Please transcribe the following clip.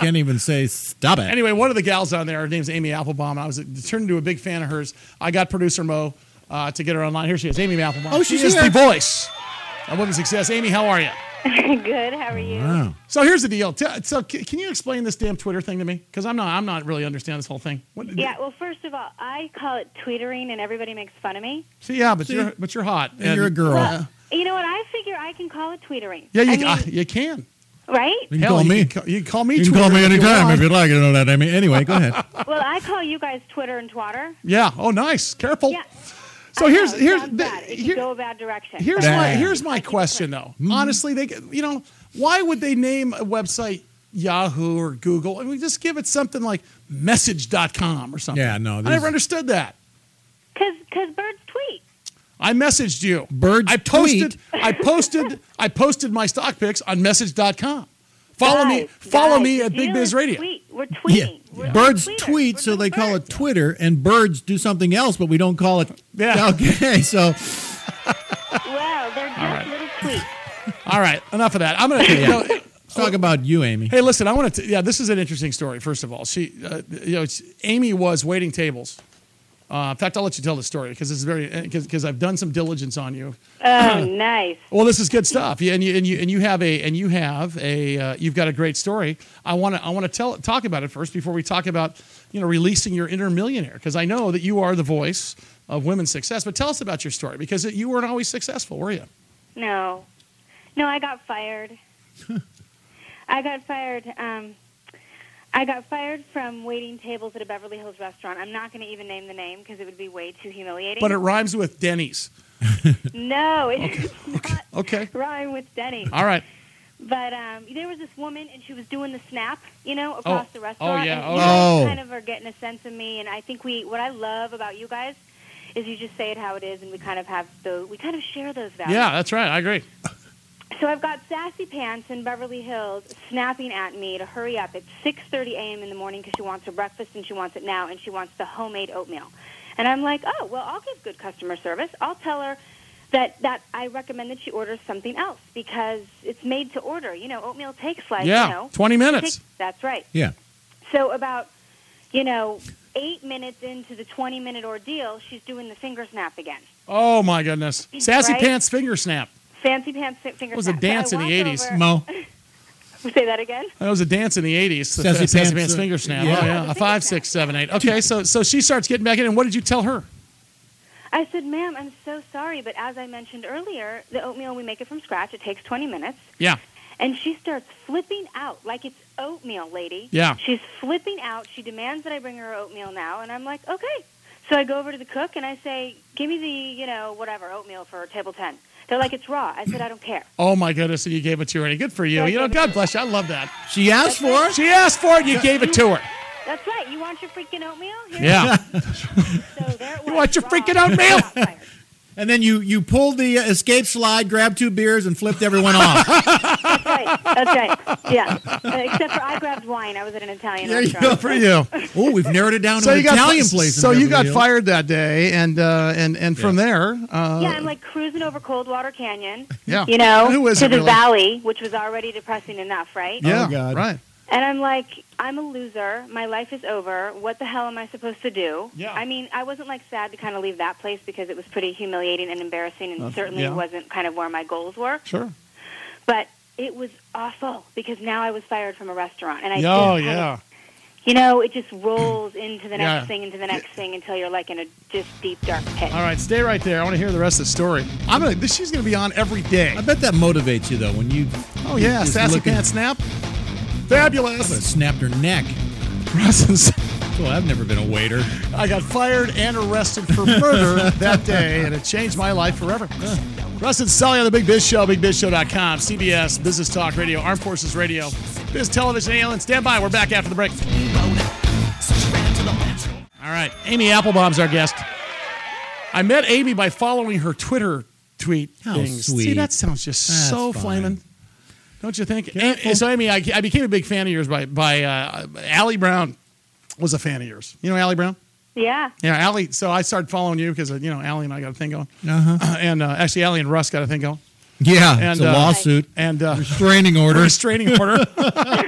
can't even say stop it. Anyway, one of the gals on there, her name's Amy Applebaum. I was turned into a big fan of hers. I got producer Mo to get her online. Here she is, Amy Applebaum. Oh, she she's is here. the voice of Women's Success. Amy, how are you? Good. How are you? Wow. So here's the deal. So can you explain this damn Twitter thing to me? Because I'm not really understanding this whole thing. Yeah. Well, first of all, I call it tweetering, and everybody makes fun of me. See, yeah, but you're hot. And you're a girl. Well, you know what? I figure I can call it tweetering. Yeah, I mean, you can. right? You can Hell, call me. You can call me. You can call Twitter me if you anytime want. if you'd like. You know that, Amy. Anyway, go ahead. Well, I call you guys Twitter and Twatter. Yeah. Oh, nice. Careful. Yeah. So I here's know, here's sounds bad. It could go a bad direction. here's my question though. Honestly, why would they name a website Yahoo or Google? I mean, just give it something like message.com or something. Yeah, no, I these- never understood that. Because birds tweet. I messaged you. Birds I posted my stock picks on message.com. Follow me at Big Biz Radio. We're tweeting. We're Birds tweeters. tweet, We're so doing they call birds. it Twitter, and birds do something else, but we don't call it. Yeah. Okay, so Well, they're just little tweets. All right, enough of that. I'm going to let's talk about you, Amy. Hey, listen, I want to this is an interesting story first of all. She Amy was waiting tables. In fact, I'll let you tell the story because this is because I've done some diligence on you. Oh, nice. Well, this is good stuff. Yeah, and you've got a great story. I want to talk about it first before we talk about releasing your inner millionaire, because I know that you are the voice of women's success. But tell us about your story, because you weren't always successful, were you? No, I got fired. I got fired from waiting tables at a Beverly Hills restaurant. I'm not going to even name the name because it would be way too humiliating. But it rhymes with Denny's. No, it does not Okay. rhyme with Denny's. All right. But there was this woman, and she was doing the snap, across the restaurant. Oh, yeah. And Oh, you yeah. guys kind of are getting a sense of me, and I think what I love about you guys is you just say it how it is, and we kind of share those values. Yeah, that's right. I agree. So I've got Sassy Pants in Beverly Hills snapping at me to hurry up. It's 6:30 a.m. in the morning because she wants her breakfast, and she wants it now, and she wants the homemade oatmeal. And I'm like, oh, well, I'll give good customer service. I'll tell her that I recommend that she orders something else because it's made to order. Oatmeal takes 20 minutes. That's right. Yeah. So about, 8 minutes into the 20-minute ordeal, she's doing the finger snap again. Oh, my goodness. Sassy Right? Pants finger snap. Fancy Pants finger snap. It was a dance in the 80s. Mo. Say that again? That was a dance in the 80s. Sassy Sassy Pants, Pants finger snap. yeah. Oh, yeah. A 5, 6, 7, 8. Okay, so she starts getting back in, and what did you tell her? I said, ma'am, I'm so sorry, but as I mentioned earlier, the oatmeal, we make it from scratch. It takes 20 minutes. Yeah. And she starts flipping out like it's oatmeal, lady. Yeah. She's flipping out. She demands that I bring her oatmeal now. And I'm like, okay. So I go over to the cook and I say, give me the, whatever, oatmeal for table 10. They're like, it's raw. I said, I don't care. Oh, my goodness, and you gave it to her. And good for you. God bless you. I love that. She asked for it. She asked for it, you gave it to her. That's right. You want your freaking oatmeal? Here Yeah. So there it was. You want your raw. freaking oatmeal? I got fired. And then you pulled the escape slide, grabbed 2 beers, and flipped everyone off. That's right. Yeah. Except for I grabbed wine. I was at an Italian There you restaurant. Good for you. Oh, we've narrowed it down to So an you got Italian place. in So you Beverly got Hills. fired that day, and from there. Yeah, I'm like cruising over Coldwater Canyon. Yeah. Who To isn't the really? valley, which was already depressing enough, right? Yeah. Oh, God. Right. And I'm like, I'm a loser. My life is over. What the hell am I supposed to do? Yeah. I mean, I wasn't like sad to kind of leave that place because it was pretty humiliating and embarrassing, and certainly yeah. wasn't kind of where my goals were. Sure. But it was awful because now I was fired from a restaurant, and I Oh, just kind yeah. of, it just rolls into the next Yeah. thing, into the next thing until you're like in a just deep dark pit. All right, stay right there. I want to hear the rest of the story. She's gonna be on every day. I bet that motivates you, though, when you. Oh yeah, just Sassy looking- Pants snap. I would've Fabulous. snapped her neck. Well, I've never been a waiter. I got fired and arrested for murder that day, and it changed my life forever. Russ and Sully on the Big Biz Show, BigBizShow.com, CBS, Business Talk Radio, Armed Forces Radio, Biz Television, Alien. Stand by. We're back after the break. All right, Amy Applebaum's our guest. I met Amy by following her Twitter tweet How things. sweet. See, that sounds just That's so fine. flaming. Don't you think? Careful. So, Amy, I became a big fan of yours by Allie Brown was a fan of yours. You know Allie Brown? Yeah. Yeah, Allie. So I started following you because, Allie and I got a thing going. Uh-huh. And actually, Allie and Russ got a thing going. Yeah, And, it's a lawsuit. And Restraining order. restraining order.